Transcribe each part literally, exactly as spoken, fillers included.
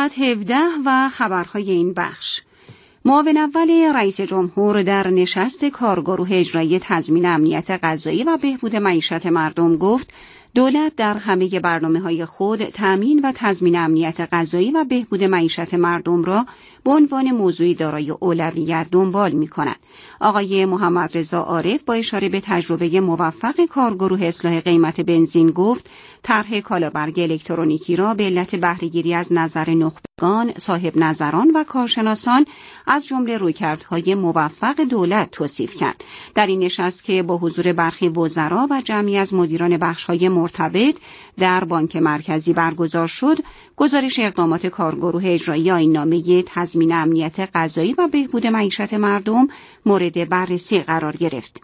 ساعت هفده و خبرهای این بخش. معاون اول رئیس جمهور در نشست کارگروه اجرایی تضمین امنیت غذایی و بهبود معیشت مردم گفت دولت در همه برنامه‌های خود تأمین و تضمین امنیت غذایی و بهبود معیشت مردم را به عنوان موضوعی دارای اولویت دنبال می‌کند. آقای محمد رضا عارف با اشاره به تجربه موفق کارگروه اصلاح قیمت بنزین گفت طرح کالابرگ الکترونیکی را به علت بهره‌گیری از نظر نخبگان، صاحب نظران و کارشناسان از جمله رویکردهای موفق دولت توصیف کرد. در این نشست که با حضور برخی وزرا و جمعی از مدیران بخش‌های مرتبط در بانک مرکزی برگزار شد، گزارش اقدامات کارگروه اجرایی آیین‌نامه تضمین امنیت غذایی و بهبود معیشت مردم مورد بررسی قرار گرفت.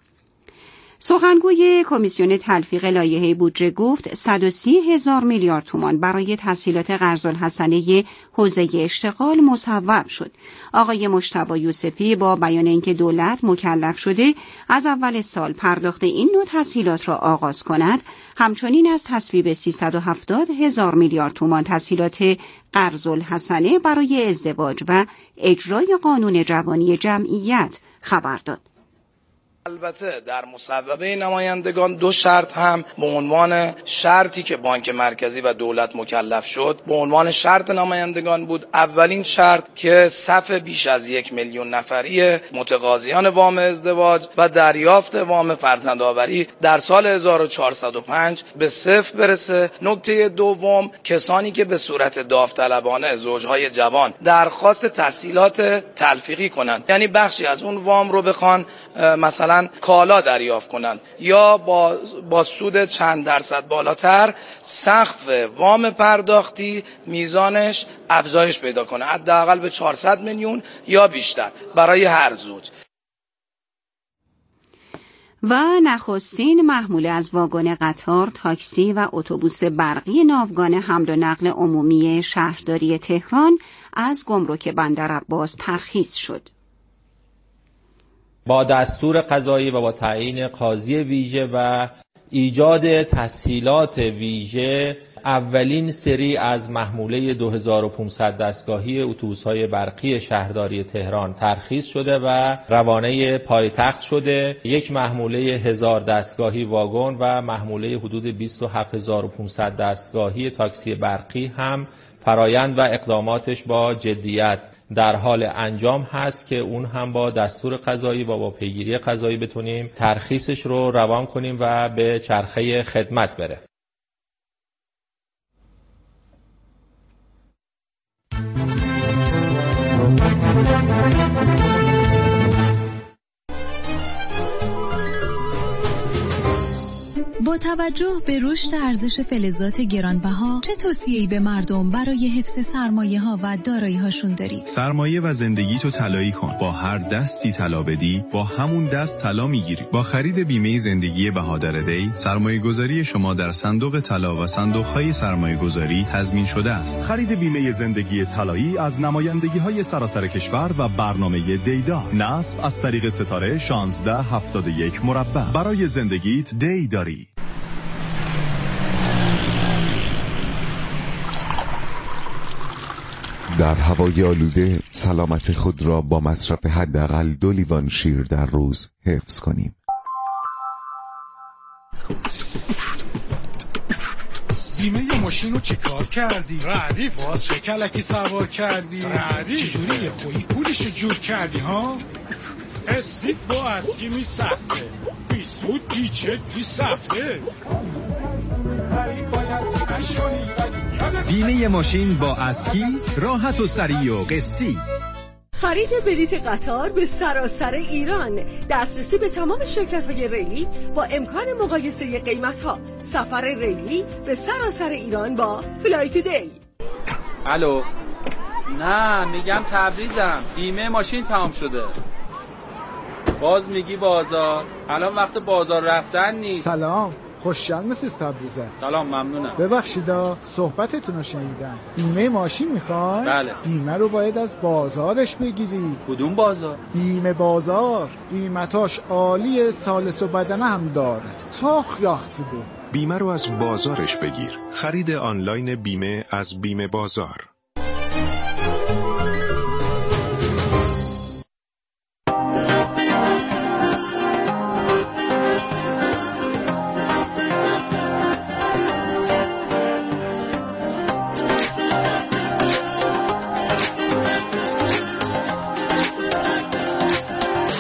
سخنگوی کمیسیون تلفیق لایحه بودجه گفت صد و سی هزار میلیارد تومان برای تسهیلات قرض‌الحسنه حوزه اشتغال مصوب شد. آقای مجتبی یوسفی با بیان اینکه دولت مکلف شده از اول سال پرداخت این نوع تسهیلات را آغاز کند، همچنین از تصویب سیصد و هفتاد هزار میلیارد تومان تسهیلات قرض‌الحسنه برای ازدواج و اجرای قانون جوانی جمعیت خبر داد. البته در مصوبه نمایندگان دو شرط هم به عنوان شرطی که بانک مرکزی و دولت مکلف شد به عنوان شرط نمایندگان بود. اولین شرط که صف بیش از یک میلیون نفری متقاضیان وام ازدواج و دریافت وام فرزندآوری در سال هزار و چهارصد و پنج به صفر برسه. نکته دوم، کسانی که به صورت داوطلبانه زوجهای جوان درخواست تسهیلات تلفیقی کنند، یعنی بخشی از اون وام رو بخوان مثلا کالا دریافت کنند یا با با سود چند درصد بالاتر، سقف وام پرداختی میزانش افزایش پیدا کنه، حداقل به چهارصد میلیون یا بیشتر برای هر زوج. و نخستین محموله از واگن قطار، تاکسی و اتوبوس برقی ناوگان حمل و نقل عمومی شهرداری تهران از گمرک بندرعباس ترخیص شد. با دستور قضایی و با تعیین قاضی ویژه و ایجاد تسهیلات ویژه اولین سری از محموله دو هزار و پانصد دستگاهی اتوبوس‌های برقی شهرداری تهران ترخیص شده و روانه پایتخت شده. یک محموله هزار دستگاهی واگن و محموله حدود بیست و هفت هزار و پانصد دستگاهی تاکسی برقی هم فرایند و اقداماتش با جدیت در حال انجام هست که اون هم با دستور قضایی و با پیگیری قضایی بتونیم ترخیصش رو روان کنیم و به چرخه خدمت بره. با توجه به رشد ارزش فلزات گرانبها، چه توصیه‌ای به مردم برای حفظ سرمایه‌ها و دارایی‌هاشون دارید؟ سرمایه و زندگی تو طلایی کن. با هر دستی طلا بدی، با همون دست طلا میگیری. با خرید بیمه زندگی بهادر دی، سرمایه‌گذاری شما در صندوق طلا و صندوق‌های سرمایه‌گذاری تضمین شده است. خرید بیمه زندگی طلایی از نمایندگی‌های سراسر کشور و برنامه دیدا. نصب از طریق ستاره شانزده هفتاد و یک مربع. برای زندگیت دی داری. در هوای آلوده سلامت خود را با مصرف حداقل دو لیوان شیر در روز حفظ کنیم. بیمه ماشین رو چی کار کردی؟ ردیف باز چه کلکی سوار کردی؟ ردیف چجوری یه خویی پولشو جور کردی ها؟ اسید با اسکی می سفته بی سود بی چه بی سفته. بیمه ماشین با اسکی راحت و سریع و قسطی. خرید بلیت قطار به سراسر ایران، دسترسی به تمام شرکت‌های ریلی با امکان مقایسه قیمت‌ها. سفر ریلی به سراسر ایران با فلای تودی. الو، نه میگم تبریزم، بیمه ماشین تمام شده. باز میگی بازار، الان وقت بازار رفتن نیست. سلام، خوشحال مسیز تبریزه. سلام، ممنونم. ببخشیدا صحبتتون رو شنیدم. بیمه ماشین میخوای؟ بله. بیمه رو باید از بازارش بگیری. کدوم بازار؟ بیمه بازار. قیمتاش عالیه، سالس و بدنه هم داره. چاخ یاختی بود. بیمه رو از بازارش بگیر. خرید آنلاین بیمه از بیمه بازار.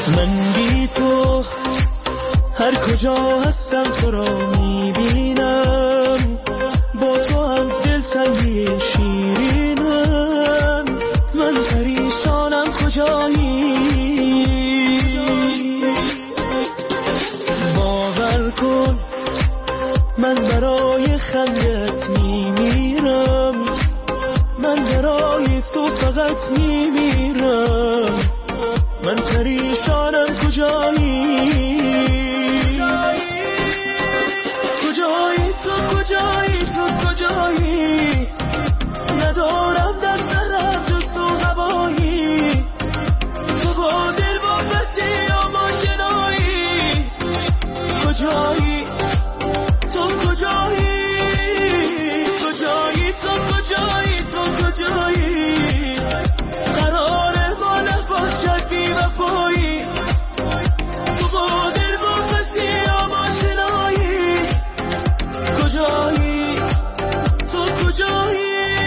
من بی تو هر کجا هستم تو را میبینم، با تو هم دلتنگی شیرینم. من پریشانم کجایی، باور کن من برای خندت میمیرم، من برای تو فقط میمیرم. من پریشانم کجایی، کجایی تو، کجایی تو، کجایی؟ ندارم در سرم جز تو هوایی، تو با دل با بسی یا ماشنایی. کجایی تو، کجایی، کجایی تو، کجایی تو، کجایی؟ قرار ما نباشد بی وفایی، تو با دل با بسی یا ماشنایی. کجایی تو، کجایی؟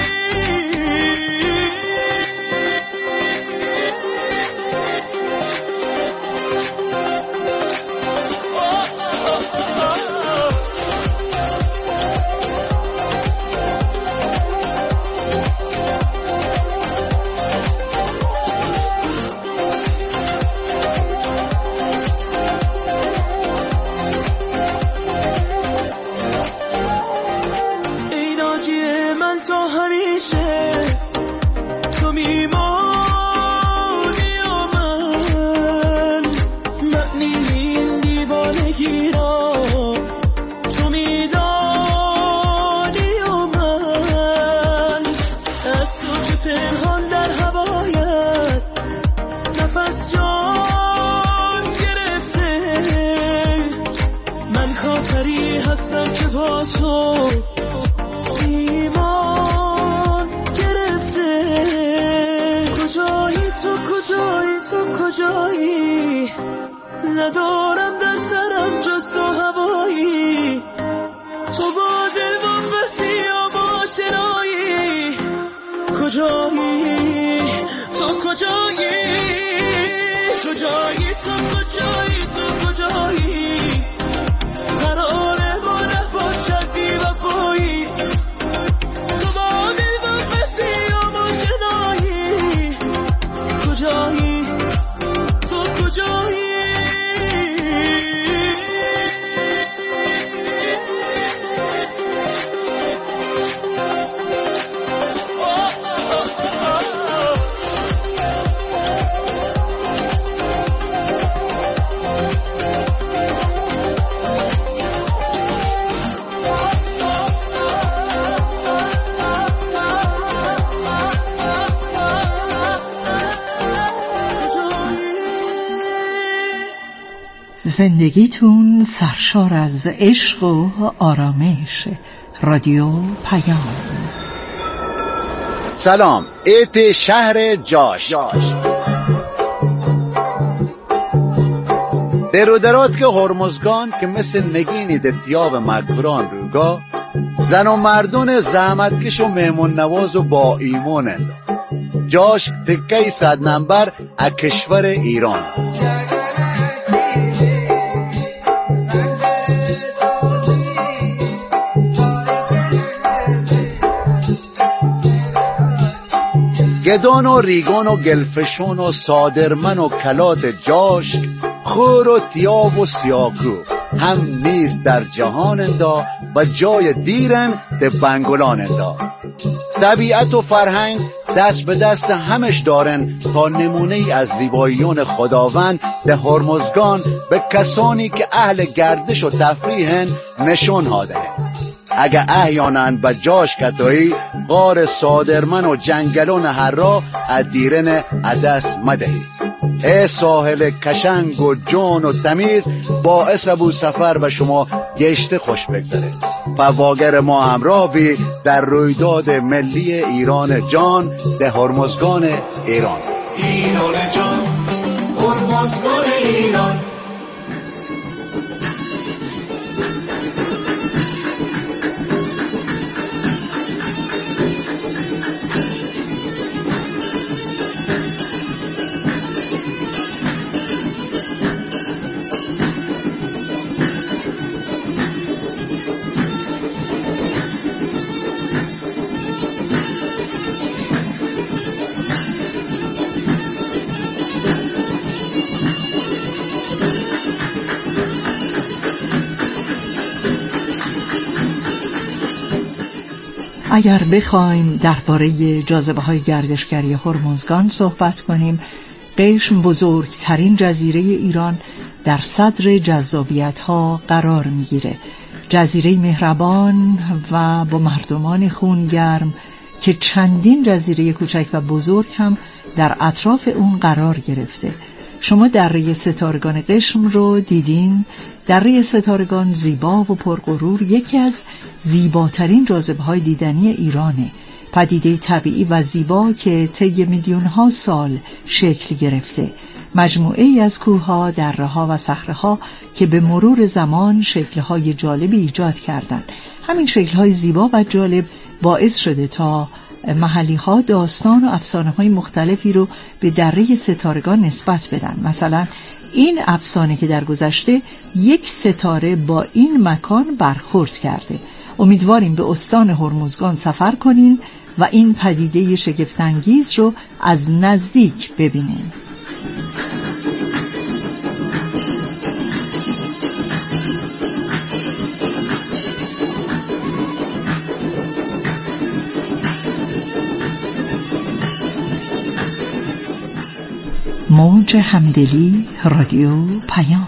ندارم در سرم جز تو هوایی، تو با دل با بسی یا ماشنایی. کجایی تو، کجایی، کجایی تو، کجایی تو، کجایی؟ قرار ما نباشد بی وفایی، تو با دل با بسی یا ماشنایی. کجایی تو، کجایی؟ زندگیتون سرشار از عشق و آرامش. رادیو پیام. سلام، ایت شهر جاش درودرات که هرمزگان که مثل نگینی دتیاب مگران روگا، زن و مردون زحمتکش و مهمون نواز و با ایمان اندام. جاش تکه صد نمبر از کشور ایران. گدان و ریگان و گلفشون و صادرمن و کلات جاش، خور و تیاب و سیاکرو هم نیست در جهان اندا و جای دیرن ده بنگلان اندا. طبیعت و فرهنگ دست به دست همش دارن تا نمونه ای از زیباییون خداوند ده هرمزگان به کسانی که اهل گردش و تفریحن نشون هاده. اگه احیانا به جاش کتایی غار صادرمن و جنگلون هر را ادیرن عدس مدهی. ای ساحل کشنگ و جان و تمیز، باعث ابو سفر به شما گشت خوش بگذره. فواگر ما همراه بی در رویداد ملی ایران جان ده هرمزگان ایران. ایران جان، هرمزگان ایران. اگر بخوایم درباره جاذبه‌های گردشگری هرمزگان صحبت کنیم، قشم بزرگترین جزیره ایران در صدر جذابیت‌ها قرار می‌گیره. جزیره مهربان و با مردمان خونگرم که چندین جزیره کوچک و بزرگ هم در اطراف اون قرار گرفته. شما دره ستارگان قشم رو دیدین؟ دره ستارگان زیبا و پرغرور یکی از زیباترین جاذبه‌های دیدنی ایرانه. پدیده طبیعی و زیبا که طی میلیون‌ها سال شکل گرفته. مجموعه ای از کوه‌ها، دره‌ها و صخره‌ها که به مرور زمان شکل‌های جالبی ایجاد کردند. همین شکل‌های زیبا و جالب باعث شده تا محلی‌ها داستان و افسانه‌های مختلفی رو به دره ستارگان نسبت بدن. مثلا این افسانه که در گذشته یک ستاره با این مکان برخورد کرده. امیدواریم به استان هرمزگان سفر کنین و این پدیده شگفت‌انگیز رو از نزدیک ببینین. موج همدلی، رادیو پیام.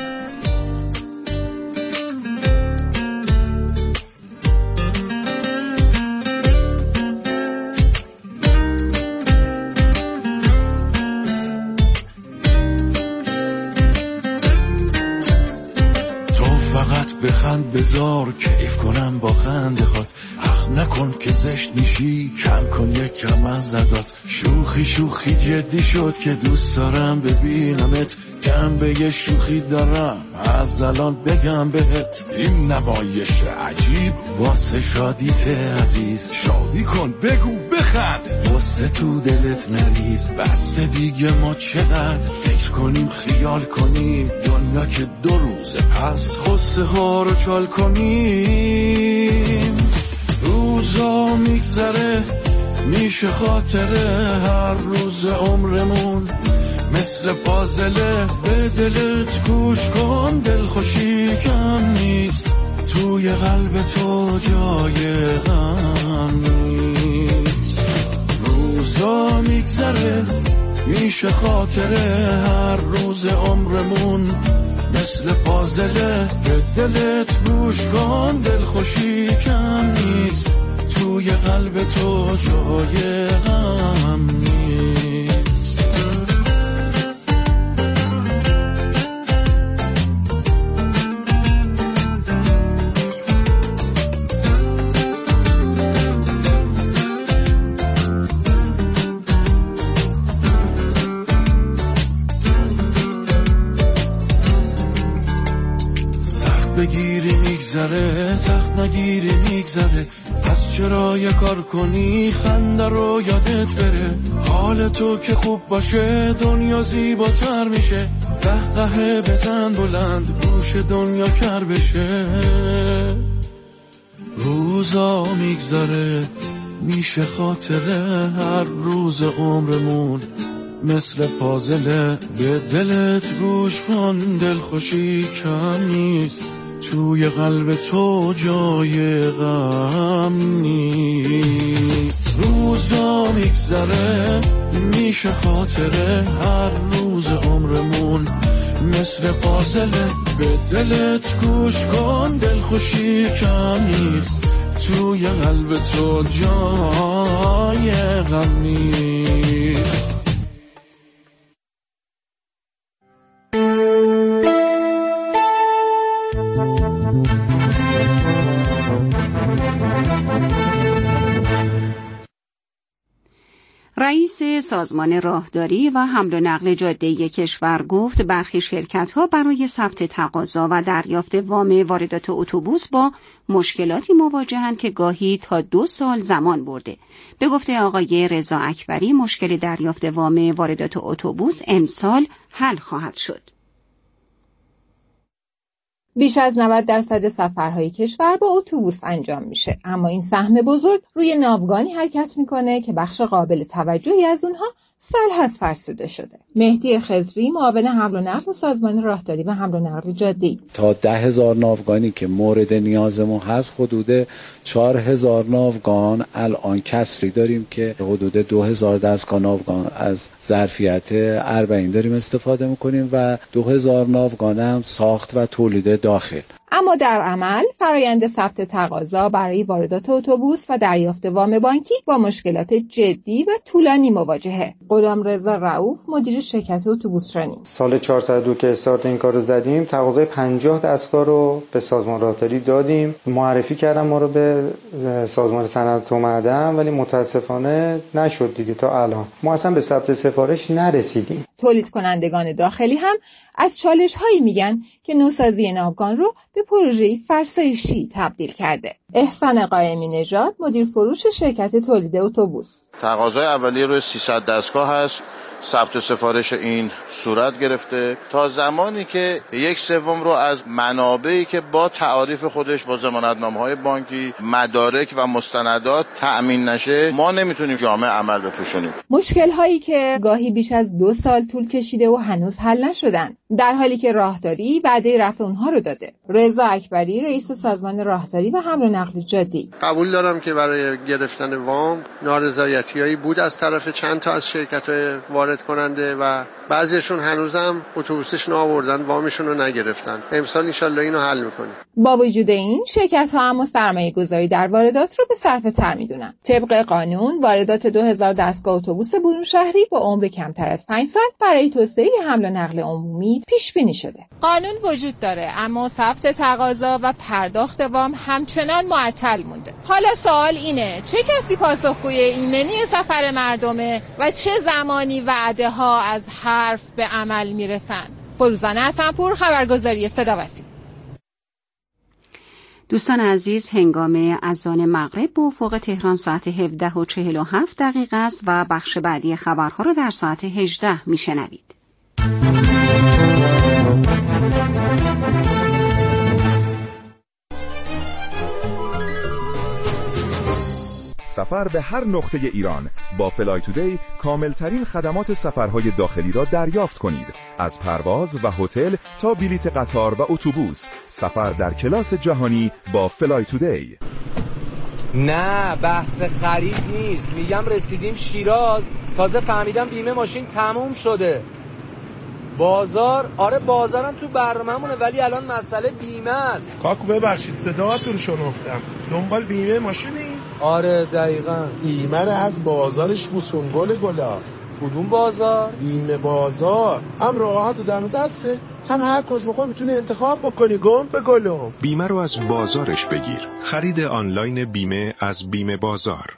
بخند بذار کیف کنم با خنده هات، اخ نکن که زشت میشی، کم کن یک کم از زدات. شوخی شوخی جدی شد که دوست دارم ببینمت، جنبه شوخی دارم از الان بگم بهت. این نمایش عجیب واسه شادیت عزیز، شادی کن بگو بخند واسه تو دلت نریز. بس دیگه ما چقدر فکر کنیم خیال کنیم، دنیا که دو روزه پس خسته ها رو چال کنیم. روزا میگذره میشه خاطره، هر روز عمرمون مثل پازله. به دلت گوش کن دل خوشی کم نیست، توی قلب تو جای غم نیست. روزا میگذره میشه خاطره، هر روز عمرمون مثل پازله. به دلت گوش کن دل خوشی کم نیست، توی قلب تو جای غم نیست. بگیری میگذره، سخت نگیری میگذره. پس چرا یه کار کنی خنده رو یادت بره. حال تو که خوب باشه دنیا زیباتر میشه، قهقه بزن بلند گوش دنیا کر بشه. روزا میگذره میشه خاطره، هر روز عمرمون مثل پازله. به دلت گوش کن دل خوشی کم نیست، توی قلب تو جای غم نیست. روزا میگذره میشه خاطره، هر روز عمرمون مثل پازله. به دلت گوش کن دل خوشی کم نیست، توی قلب تو جای غم نیست. رئیس سازمان راهداری و حمل و نقل جاده‌ای کشور گفت برخی شرکت‌ها برای ثبت تقاضا و دریافت وام واردات اتوبوس با مشکلاتی مواجهند که گاهی تا دو سال زمان برده. به گفته آقای رضا اکبری مشکل دریافت وام واردات اتوبوس امسال حل خواهد شد. بیش از نود درصد سفرهای کشور با اتوبوس انجام میشه، اما این سهم بزرگ روی ناوگانی حرکت میکنه که بخش قابل توجهی از اونها سال‌هاست فرسوده شده. مهدی خضری، معاون حمل و نقل سازمان راهداری و حمل و نقل جاده‌ای: تا ده هزار ناوگانی که مورد نیاز ما هست، حدود چهار هزار ناوگان الان کسری داریم که حدود دو هزار دستگاه ناوگان از ظرفیت اربعین داریم استفاده میکنیم و دو هزار ناوگان هم ساخت و تولید داخل. اما در عمل فرایند ثبت تقاضا برای واردات اتوبوس و دریافت وام بانکی با مشکلات جدی و طولانی مواجهه. غلامرضا رؤوف، مدیر شرکت اتوبوسرانی: سال چهارصد و دو که استارت این کارو زدیم، تقاضای پنجاه دستگاه رو به سازمان راهداری دادیم. معرفی کردن ما رو به سازمان صنعت و معدن، ولی متاسفانه نشد دیگه. تا الان ما اصلا به ثبت سفارش نرسیدیم. تولید کنندگان داخلی هم از چالش هایی میگن که نوسازی ناوگان رو به پروژه‌ای فرسایشی تبدیل کرده. احسان قائمی نژاد، مدیر فروش شرکت تولید اتوبوس: تقاضای اولیه روی سیصد دستگاه هست. ثبت سفارش این صورت گرفته تا زمانی که یک سوم رو از منابعی که با تعاریف خودش با ضمانتنامه‌های بانکی، مدارک و مستندات تأمین نشه، ما نمیتونیم جامع عمل بپوشونیم. مشکل هایی که گاهی بیش از دو سال طول کشیده و هنوز حل نشدن، در حالی که راهداری وعده رفع اونها رو داده. رضا اکبری، رئیس سازمان راهداری و حمل و نقل جاده‌ای: قبول دارم که برای گرفتن وام نارضایتی‌هایی بود از طرف چند تا از شرکت‌های وارد کننده و بعضیشون هنوزم اتوبوسشون آوردن وامشون رو نگرفتن. امسال انشالله اینو حل میکنیم. با وجود این، شرکت ها اما سرمایه گذاری در واردات رو به صرفه تر میدونن. طبق قانون واردات دو هزار دستگاه اتوبوس برون شهری با عمر کمتر از پنج سال برای توسعه حمل و نقل عمومی پیش بینی شده. قانون وجود داره، اما ثبت تقاضا و پرداخت وام همچنان معطل مونده. حالا سوال اینه، چه کسی پاسخگوی ایمنی سفر مردمه و چه زمانی وعده ها از حرف به عمل میرسن؟ فروزانه حسنپور، خبرگزاری صدا و سیما. دوستان عزیز، هنگام اذان مغرب به افق تهران ساعت هفده و چهل و هفت دقیقه است و بخش بعدی خبرها را در ساعت هجده میشنوید. سفر به هر نقطه ایران با فلای تودی کاملترین خدمات سفرهای داخلی را دریافت کنید. از پرواز و هتل تا بلیت قطار و اتوبوس، سفر در کلاس جهانی با فلای تودی. نه بحث خرید نیست، میگم رسیدیم شیراز، تازه فهمیدم بیمه ماشین تموم شده. بازار، آره بازارم تو برنامه‌مونه، ولی الان مسئله بیمه است. کاکو ببخشید صداتون رو شنفتم، دنبال بیمه ماشینی؟ آره دقیقاً. بیمه رو از بازارش بوسونگل گلا. کدوم بازار؟ بیمه بازار، هم راحت و دم دسته، هم هر کس بخوای میتونه انتخاب بکنی. گم به گلم. بیمه رو از بازارش بگیر. خرید آنلاین بیمه از بیمه بازار.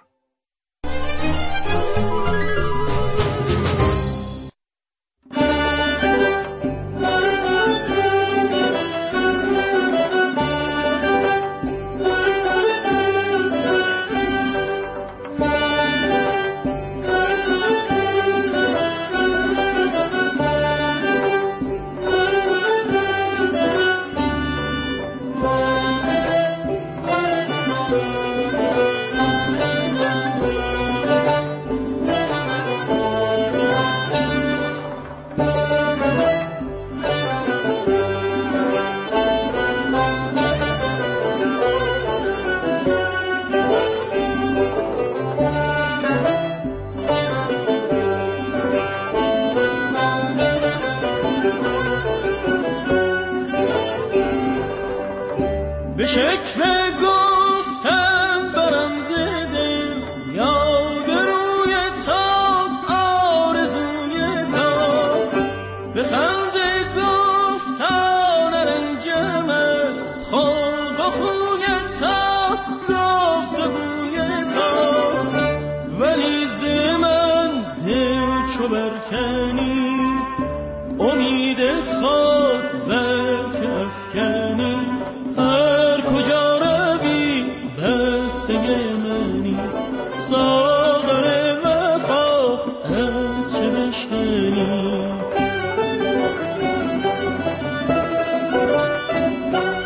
به شکل گفتم برم زدم یاد روی تا آرزوی تا به خنده گفتم نرنجم از خلق و خوی تا گفت بوی تا ولی زمن ده چو برکنی امید خود بلک افکنی هر کجا روی بسته منی ساغر وفا از چه بشکنی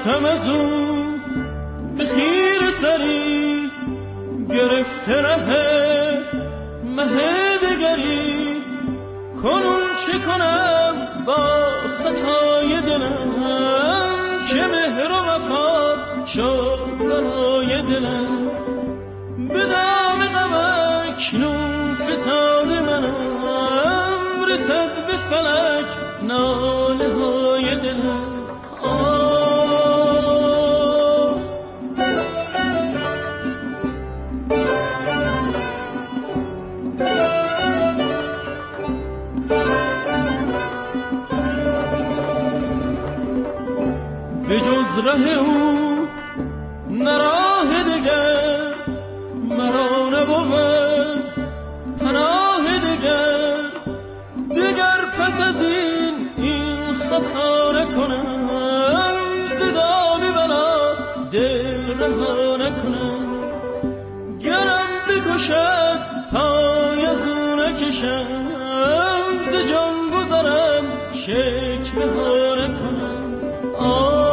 رفتم از اون به خیر سری گرفته ره مه دگری کنون چه کنم با خطای دلم که مهر و وفا شد برای دلم به دام غم اکنون فتاد منم رسد به فلک ناله های دلم به جز ره او نراه دگر مرا نبود پناه دگر دگر پس از این این خطا نکنم صدا می بلا دل رها نکنم گرم بکشد پای از او نکشم ز جان گذرم شکوه ها نکنم آه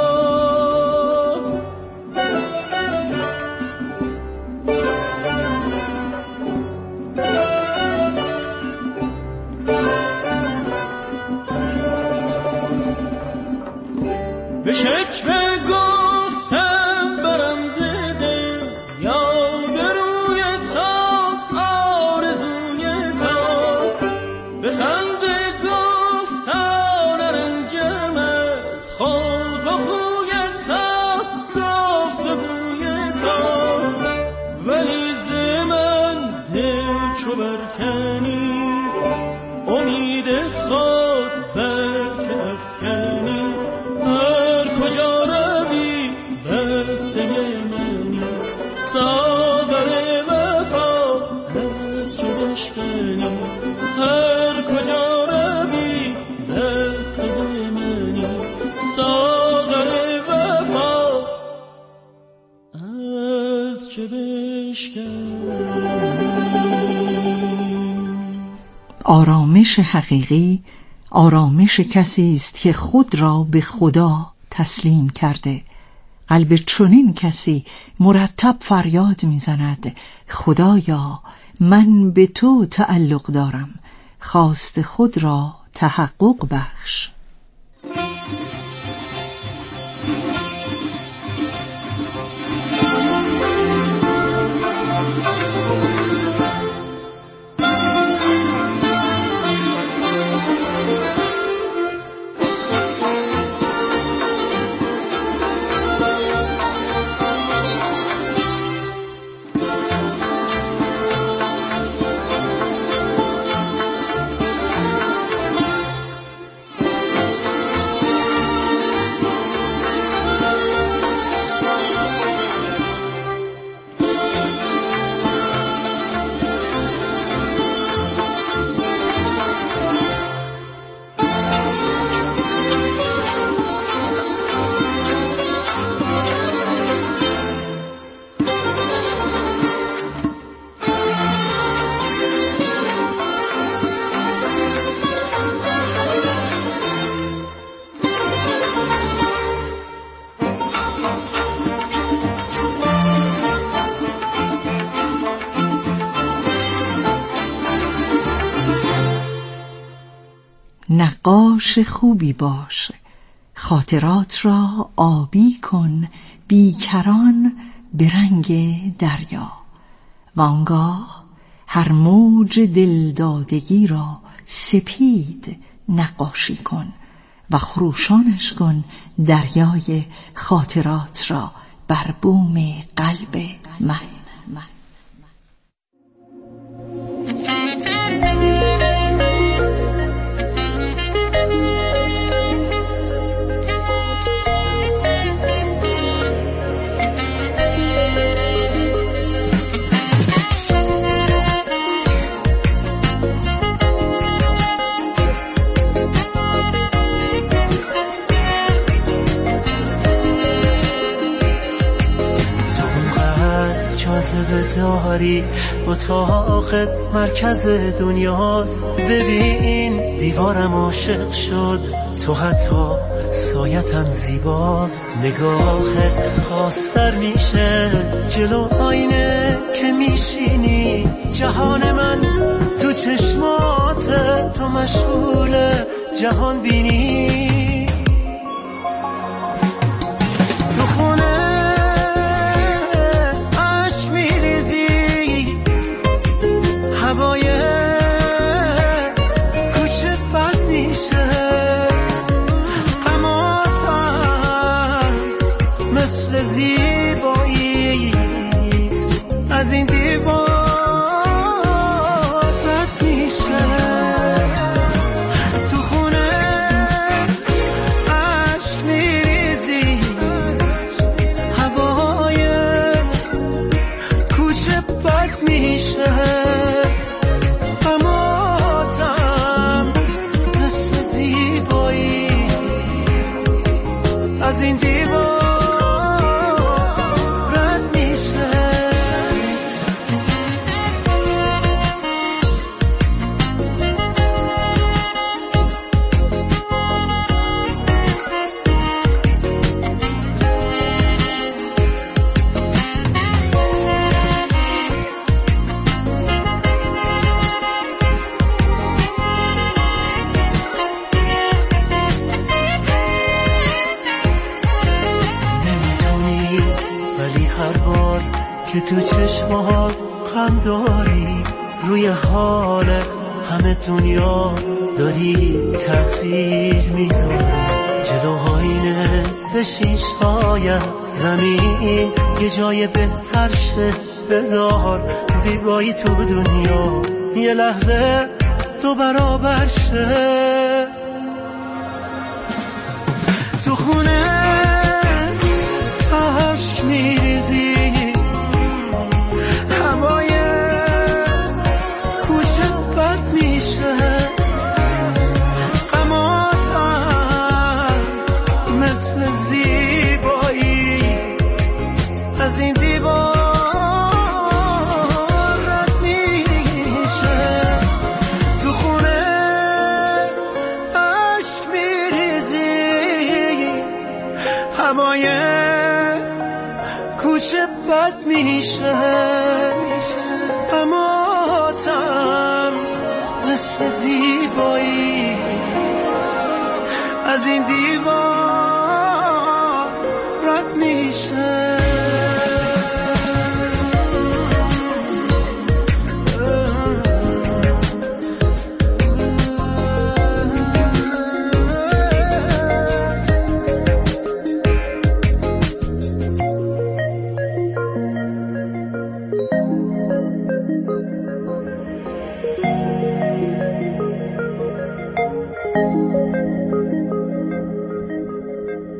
به شکوه گفتم برم زده یا به روی تا آرزوی تا به خنده گفتم نرنجم از خلق و خوی تا گفت بوی تا ولی ز من دل چو برکنی امید خود بر که افکنی کجا روی بسته منی ساغر وفا از چو بشکنی هر کجا روی بسته منی ساغر وفا از چو بشکنی. آرامش حقیقی آرامش کسی است که خود را به خدا تسلیم کرده. قلب چنین کسی مرتب فریاد میزند خدایا من به تو تعلق دارم، خواست خود را تحقق بخش. نقاش خوبی باش، خاطرات را آبی کن، بیکران به رنگ دریا. وانگاه هر موج دلدادگی را سپید نقاشی کن و خروشانش کن دریای خاطرات را بر بوم قلب من. داری اتاقت مرکز دنیاست، ببین دیوارم عاشق شد، تو حتی سایتم زیباست، نگاهت خاص‌تر میشه جلو آینه که میشینی. جهان من تو چشمات، تو مشغول جهان بینی. تو خونه عشق میریزی، هوای کوچه بد میشه. غماتم مثل زیباییت از این دیوار رد میشه. تو خونه عشق میریزی، هوای کوچه بد میشه. غماتم مثل زیباییت از این دیوار رد میشه. نمیتونی ولی هر بار که تو چشمات خم داری، روی حال همه دنیا داری تأثیر میذاری. جلو آینه به شیشه‌های زمین یه جای بهتر شه بذار. زیبایی تو دنیا یه لحظه تو برابر شه. تو خونه عشق میریزی، هوای کوچه بد میشه. غماتم مثل زیبایی از این دیوار رد میشه. تو خونه عشق میریزی، هوای کوچه بد میشه. غماتم مثل زیبایی از این دیوار رد میشه.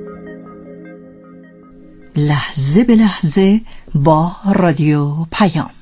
لحظه به لحظه با رادیو پیام.